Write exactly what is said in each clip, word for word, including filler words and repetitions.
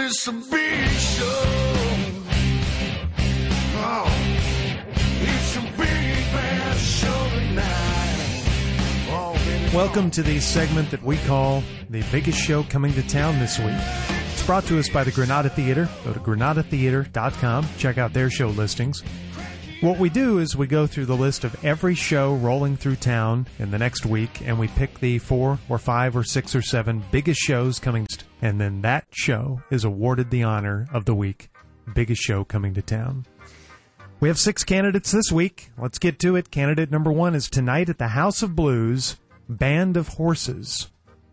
it's a big show. Oh, it's a big bad show tonight. Oh, baby. Welcome to the segment that we call The Biggest Show Coming to Town This Week. It's brought to us by the Granada Theater. Go to granada theater dot com. Check out their show listings. What we do is we go through the list of every show rolling through town in the next week, and we pick the four or five or six or seven biggest shows coming, and then that show is awarded the honor of the week, biggest show coming to town. We have six candidates this week. Let's get to it. Candidate number one is tonight at the House of Blues, Band of Horses.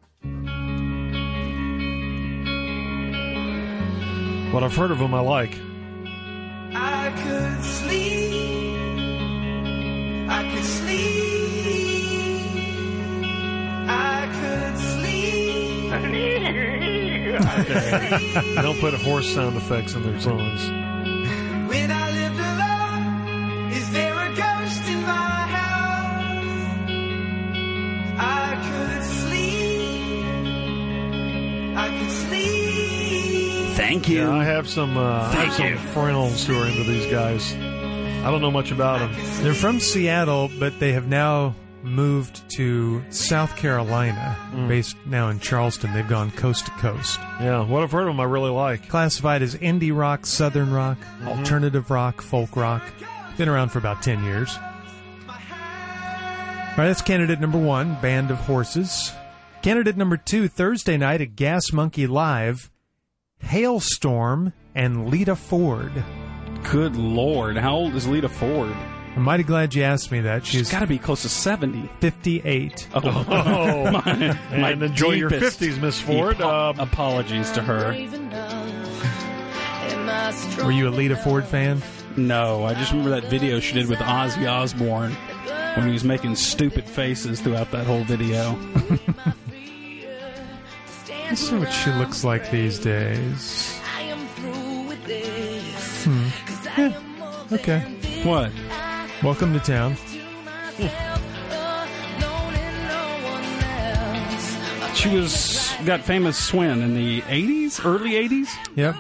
What I've heard of them, I like. I could sleep. I could sleep. I could sleep. I could sleep. They don't put horse sound effects in their songs. When I lived alone, is there a ghost in my house? I could sleep. I could sleep. Thank you. Yeah, I have some, uh, I have some you. friends who are into these guys. I don't know much about them. They're from Seattle, but they have now moved to South Carolina, Mm. based now in Charleston. They've gone coast to coast. Yeah, what I've heard of them, I really like. Classified as indie rock, southern rock, Mm-hmm. alternative rock, folk rock. Been around for about ten years. All right, that's candidate number one, Band of Horses. Candidate number two, Thursday night at Gas Monkey Live, Hailstorm and Lita Ford. Good Lord. How old is Lita Ford? I'm mighty glad you asked me that. She's She's got to be close to seventy. fifty-eight. Oh, Oh, my, my and enjoy your deepest fifties, Miss Ford. apo- Um, apologies to her. Were you a Lita Ford fan? No, I just remember that video she did with Ozzy Osbourne when he was making stupid faces throughout that whole video. Let's see what she looks like these days. Hmm. Yeah. Okay. What? Welcome to town. She was got famous when in the eighties, early eighties. Yep.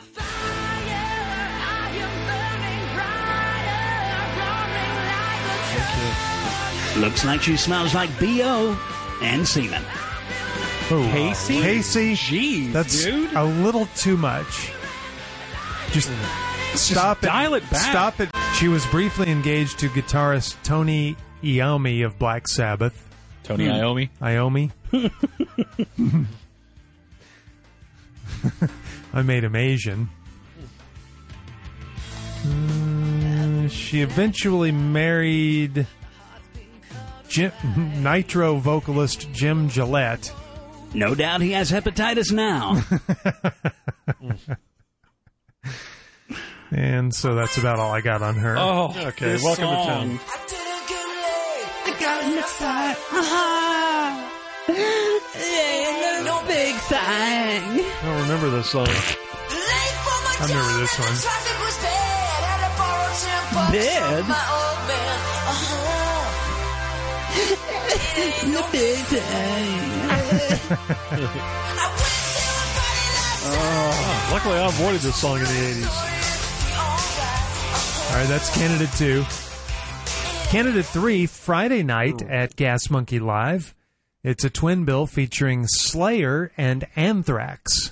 Looks like she smells like B O and semen. Oh, Casey? Casey. Jeez, That's dude. a little too much. Just stop it. dial it back. Stop it. She was briefly engaged to guitarist Tony Iommi of Black Sabbath. Tony Iommi. Iommi. I made him Asian. Uh, she eventually married Jim, Nitro vocalist Jim Gillette. No doubt he has hepatitis now. And so that's about all I got on her. Oh, Okay, this welcome to song. town. Big thing. I don't remember this song. I remember this one. Bed. The big thing. Oh, luckily, I avoided this song in the eighties. All right, that's candidate two. Candidate three, Friday night at Gas Monkey Live. It's a twin bill featuring Slayer and Anthrax.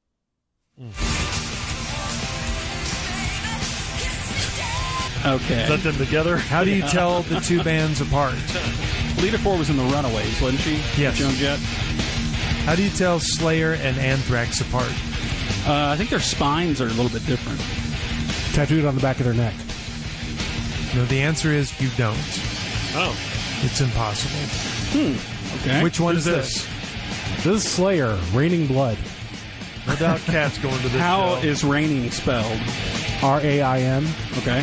Okay. Is that them together? How do you tell the two bands apart? Lita Ford was in the Runaways, wasn't she? Yes. Joan Jett. How do you tell Slayer and Anthrax apart? Uh, I think their spines are a little bit different. Tattooed on the back of their neck. No, the answer is you don't. Oh. It's impossible. Okay. Which one Who's is this? This is Slayer, Raining Blood. No doubt Cat's going to this How show. is raining spelled? R A I N. Okay.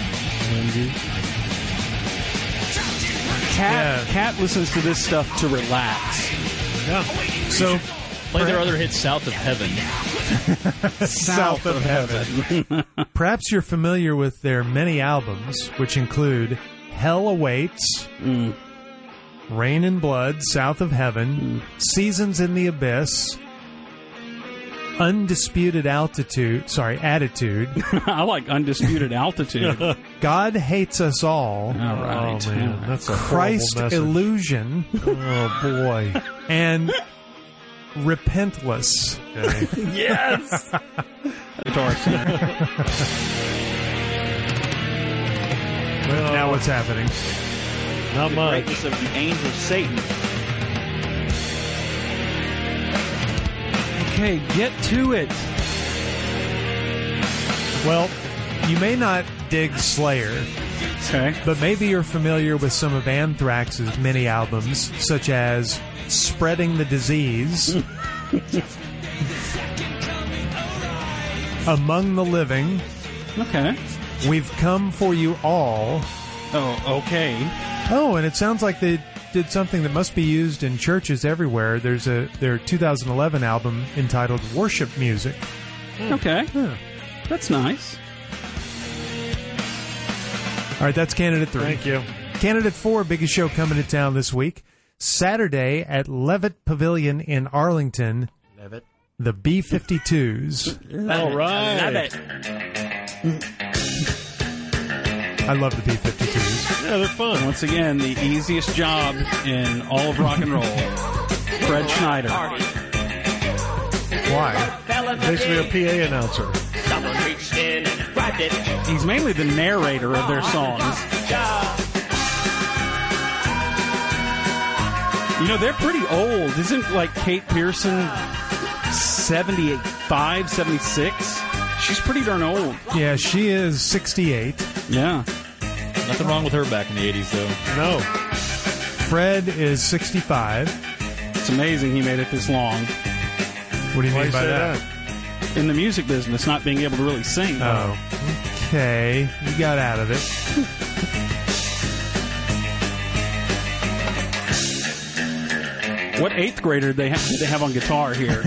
Cat Yeah. Cat listens to this stuff to relax. Yeah. So, Play their other hit, South of Heaven. South of Heaven. Perhaps you're familiar with their many albums, which include Hell Awaits, Mm. Rain and Blood, South of Heaven, Seasons in the Abyss, Undisputed Altitude. Sorry, Attitude. I like Undisputed Altitude. God Hates Us All. All right. Oh, man. That's a Christ horrible message. Illusion. Oh, boy. And Repentless. Okay. Yes! Guitar Center. Well, Now what's happening? not The much. greatness of the angel Satan. Okay, get to it. Well, you may not dig Slayer, Okay. but maybe you're familiar with some of Anthrax's many albums, such as Spreading the Disease, Among the Living, Okay. We've Come for You All. Oh, okay. Oh, and it sounds like they did something that must be used in churches everywhere. There's a their two thousand eleven album entitled Worship Music. Okay. Huh. That's nice. All right, that's candidate three. Thank you. Candidate four, biggest show coming to town this week. Saturday at Levitt Pavilion in Arlington, Levitt. the B fifty-twos. All right. Love it. I love the B fifty-twos. Yeah, they're fun. Once again, the easiest job in all of rock and roll. Fred Schneider. Why? Basically a P A announcer. Someone reached in and grabbed it. He's mainly the narrator of their songs. You know, they're pretty old. Isn't, like, Kate Pearson seventy-five, seventy-six? She's pretty darn old. Yeah, she is sixty-eight. Yeah. Nothing wrong with her back in the eighties, though. No. Fred is sixty-five. It's amazing he made it this long. What do you Why mean you by say that? that? In the music business, not being able to really sing. Oh, okay. You got out of it. What eighth grader did they have, did they have on guitar here?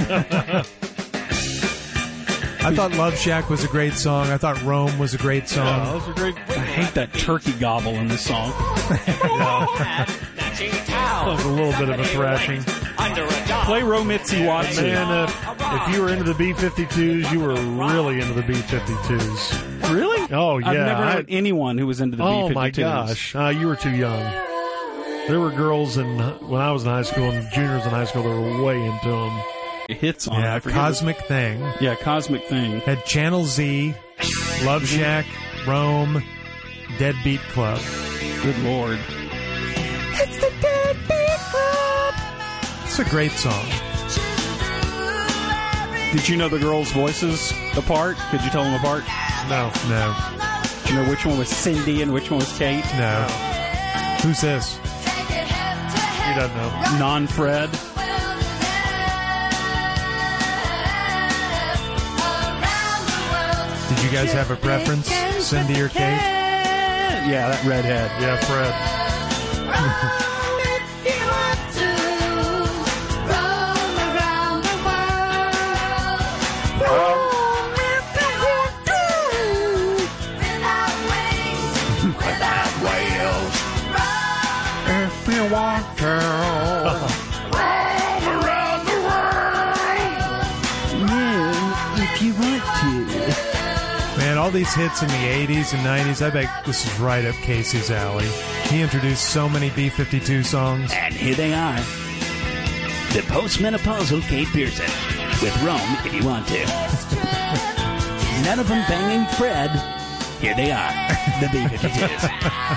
I thought Love Shack was a great song. I thought Rome was a great song. Yeah, those are great. I hate that turkey gobble in this song. Matching towel. That was a little bit of a thrashing. Under a dog. Play Romitzi Watson. Man, uh, if you were into the B fifty-twos, you were really into the B fifty-twos. Really? Oh, yeah. I've never I- known anyone who was into the Oh, B my fifty-twos. gosh. Uh, you were too young. There were girls in when I was in high school and juniors in high school that were way into them. Hits on it. Yeah, I forget Cosmic Thing. what- Yeah, Cosmic Thing. Had Channel Z, Love Shack, Rome, Deadbeat Club. Good Lord. It's the Deadbeat Club. It's a great song. Did you know the girls' voices apart? Could you tell them apart? No. No, Do you know which one was Cindy and which one was Kate? no. Who's this? He doesn't know. Non-Fred. Did you guys have a preference, Cindy or Kate? Yeah, that redhead. Yeah, Fred. If you want to. Yeah, if you want to. Man, all these hits in the eighties and nineties, I bet this is right up Casey's alley. He introduced so many B fifty-two songs. And here they are. The postmenopausal Kate Pearson. With Rome, if you want to. None of them banging Fred. Here they are. The B fifty-twos.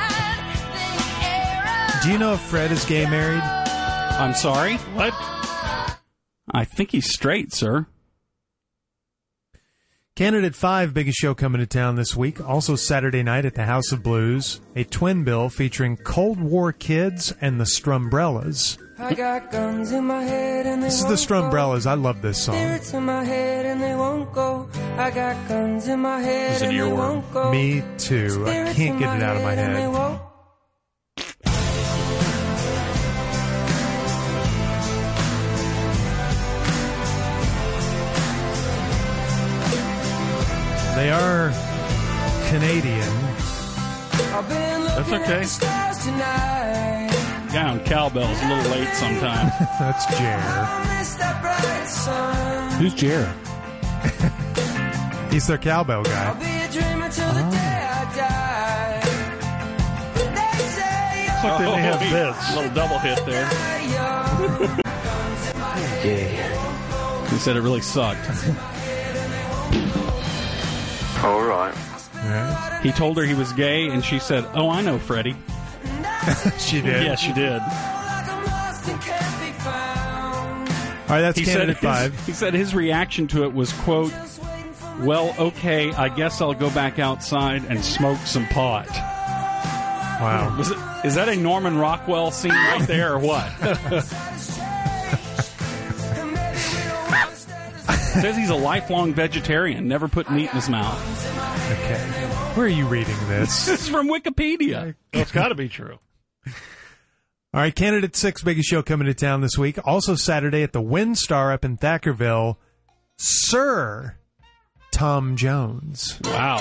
Do you know if Fred is gay married? I'm sorry? What? I think he's straight, sir. Candidate five, biggest show coming to town this week. Also Saturday night at the House of Blues. A twin bill featuring Cold War Kids and the Strumbrellas. I got guns in my head and they This is the won't Strumbrellas. I love this go. song. Spirits in my head and they won't go. I got guns in my head It's an and they earworm. won't go. Me too. I Spirits can't in get it out of my and they head. won't. They are Canadian. I've been That's looking okay. at the stars tonight. Guy on cowbell's a little late sometimes. That's Jer. I miss that bright sun. Who's Jer? He's their cowbell guy. I'll be a dreamer till the day I die. They say It's like they may have A bits. little double hit there. you're He said it really sucked. All right. Right. He told her he was gay, and she said, "Oh, I know, Freddie." She did. Yeah, she did. like I'm lost and can't be found. All right, that's He said, candidate his, five. he said his reaction to it was, quote, "Well, okay, I guess I'll go back outside and smoke some pot." Wow. Was it, is that a Norman Rockwell scene right there, or what? Says he's a lifelong vegetarian, never put meat in his mouth. Okay. Where are you reading this? This is from Wikipedia. Well, it's got to be true. All right, candidate six, biggest show coming to town this week. Also Saturday at the WinStar up in Thackerville, Sir Tom Jones. Wow.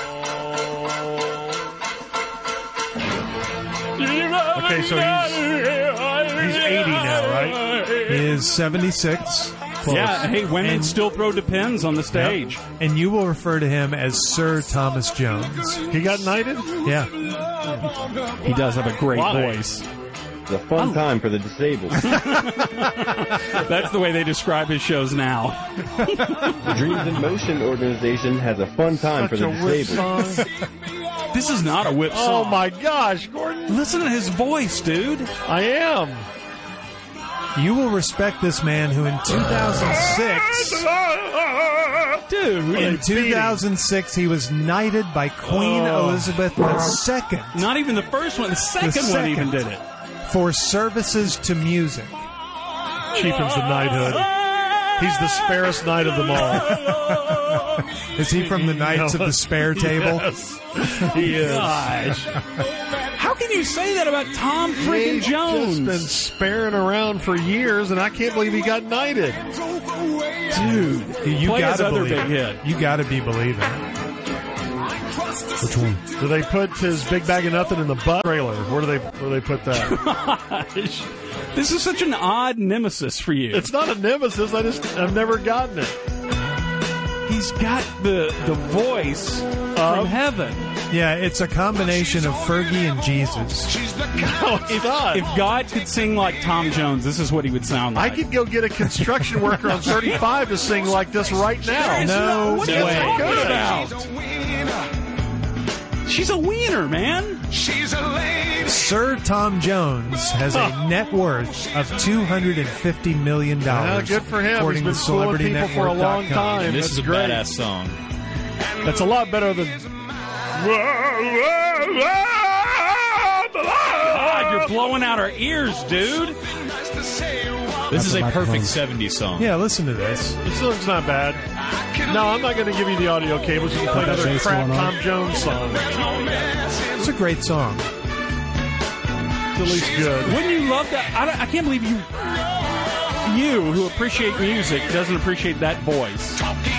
Okay, so he's he's eighty now, right? He is seventy-six. Close. Yeah, hey, women And- still throw depends on the stage. And you will refer to him as Sir Thomas Jones. He got knighted? Yeah. He does have a great Why? voice. It's a fun time for the disabled. That's the way they describe his shows now. Dreams in Motion organization has a fun time for Such the a whip disabled. song. This is not a whip Oh, song. my gosh, Gordon. Listen to his voice, dude. I am. You will respect this man who in two thousand six, Dude. in two thousand six, he was knighted by Queen Oh. Elizabeth the Second Not even the first one. The second, The one second. even did it. for services to music. Cheapens the knighthood. He's the sparest knight of them all. Is he from the Knights of the Spare Table? Yes, he is. Gosh. How can you say that about Tom freaking He's Jones? just been sparing around for years, and I can't believe he got knighted. Dude, You play his gotta other believe big it. hit. You gotta be believing it. Which one? Do they put his big bag of nothing in the butt trailer? Where do they where do they put that? Gosh. This is such an odd nemesis for you. It's not a nemesis. I just I've never gotten it. He's got the the voice from heaven. Yeah, it's a combination of Fergie and Jesus. No, it's not. If God could sing like Tom Jones, this is what he would sound I like. could go get a construction worker on thirty-five to sing like this right now. No what are you way. talking Good. about? She's a wiener, man. Sir Tom Jones has a net worth of two hundred fifty million dollars. Yeah, good for him. According He's to been fooling Celebrity people for a Network long dot com. time. This That's is a great. badass song. That's a lot better than. God, you're blowing out our ears, dude. This is a perfect seventies song. Yeah, listen to this. This song's not bad. No, I'm not going to give you the audio cables. You can play another bass crap going on. Tom Jones song. It's a great song. It's at least good. Wouldn't you love that? I, don't- I can't believe you, you who appreciate music, doesn't appreciate that voice.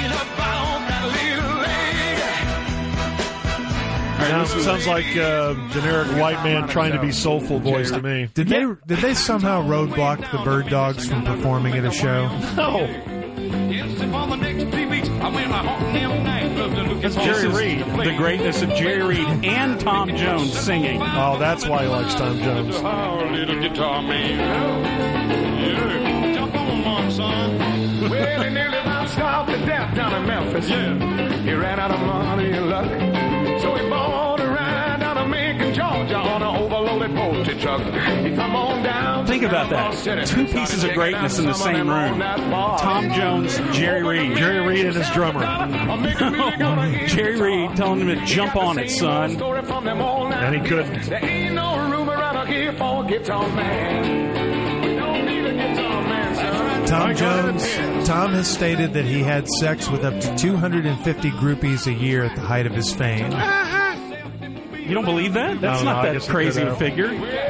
Now, it sounds like a generic white man trying to be soulful voice to me. Did they did they somehow roadblock the Bird Dogs from performing at a show? No. That's This Jerry is Reed. the greatness of Jerry Reed and Tom Jones singing. Oh, that's why he likes Tom Jones. Little guitar man. Yeah. Jump on, Mom, son. Well, he nearly about starved to death down in Memphis. Yeah. He ran out of money and luck. So he bought a ride down to Macon, Georgia on an overloaded poultry truck. He come on down. Think about that. Two pieces of greatness in the same room. Tom Jones, Jerry Reed. Jerry Reed and his drummer. Jerry Reed telling him to jump on it, son. And he couldn't. There ain't no room around here for a guitar man. We don't need a guitar man, son. Tom Jones, Tom has stated that he had sex with up to two hundred fifty groupies a year at the height of his fame. You don't believe that? That's No, no, not I that guess he crazy could a have. figure.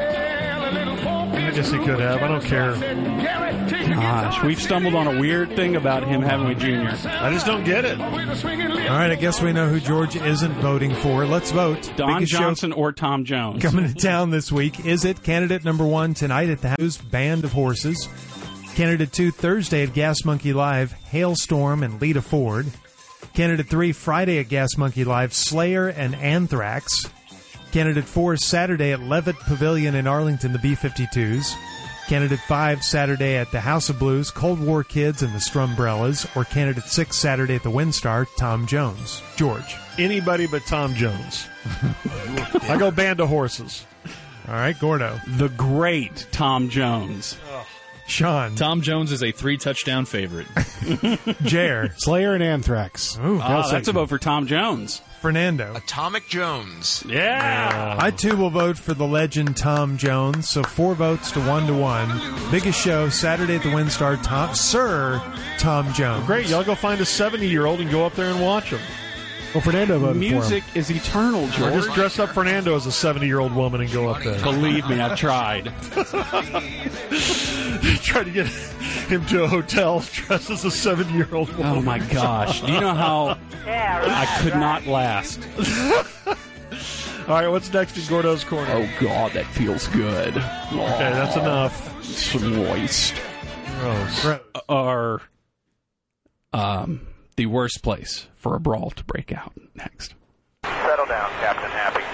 I guess he could have. I don't care. Gosh, we've stumbled on a weird thing about him, haven't we, Junior? I just don't get it. All right, I guess we know who George isn't voting for. Let's vote. Don Biggest show Johnson or Tom Jones? coming to town this week. Is it candidate number one tonight at the House Band of Horses? Candidate two, Thursday at Gas Monkey Live, Hailstorm and Lita Ford. Candidate three, Friday at Gas Monkey Live, Slayer and Anthrax. Candidate four, Saturday at Levitt Pavilion in Arlington, the B fifty-twos. Candidate five, Saturday at the House of Blues, Cold War Kids and the Strumbrellas. Or Candidate six, Saturday at the Windstar, Tom Jones. George. Anybody but Tom Jones. I go Band of Horses. All right, Gordo. The great Tom Jones. Sean. Tom Jones is a three-touchdown favorite. Jer. Slayer and Anthrax. Ooh, Oh, that's a vote for Tom Jones. Fernando. Atomic Jones. Yeah. I, too, will vote for the legend Tom Jones, so four votes to one to one. Biggest show, Saturday at the Windstar, Tom, Sir Tom Jones. Great. Y'all go find a seventy-year-old and go up there and watch him. Well, Fernando voted Music for him. is eternal, Or George. just dress up Fernando as a seventy-year-old woman and go up there. Believe me, I've tried. Try to get him to a hotel dressed as a seventy-year-old woman. Oh, my gosh. Do you know how I could not last? All right, what's next in Gordo's Corner? Oh, God, that feels good. Okay, that's enough. It's moist. Gross. Or um, the worst place for a brawl to break out next. Settle down, Captain Happy.